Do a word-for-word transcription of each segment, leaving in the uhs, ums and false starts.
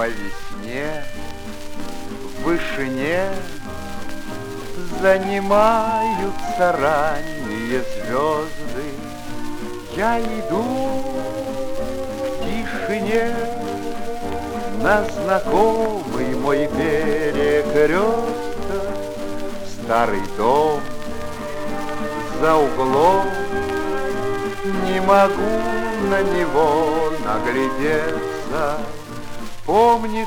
по весне в вышине занимаются ранние звезды. Я иду в тишине на знакомый мой перекресток. Старый дом за углом, не могу на него наглядеться. Помнит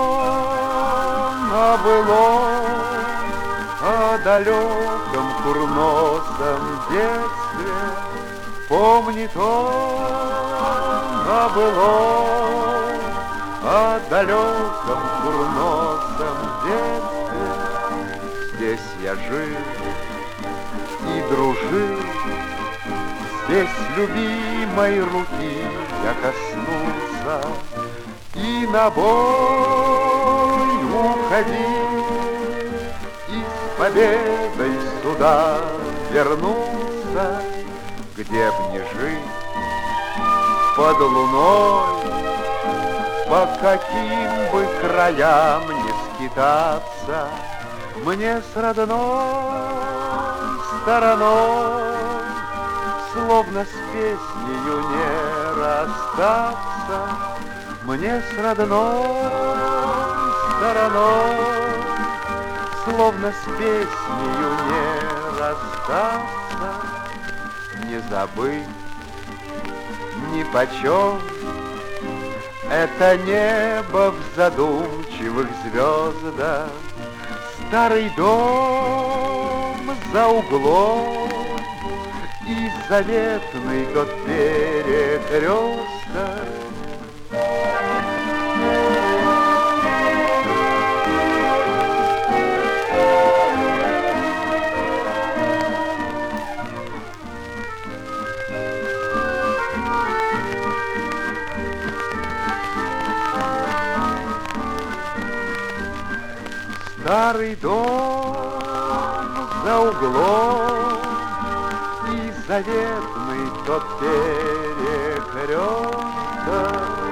он о былом, о далеком курносом детстве. Помнит он о былом, о далеком курносом детстве. Здесь я жил и дружил, здесь любимой руки я коснулся и на бой уходил, и с победой сюда вернулся. Где б ни жить под луной, по каким бы краям ни скитаться, мне с родной стороной словно с песнею не расстаться. Мне с родной стороной словно с песнею не расстаться. Не забыть ни почем это небо в задумчивых звездах. Старый дом за углом и заветный тот перекресток. Старый дом за углом и заветный тот перекресток.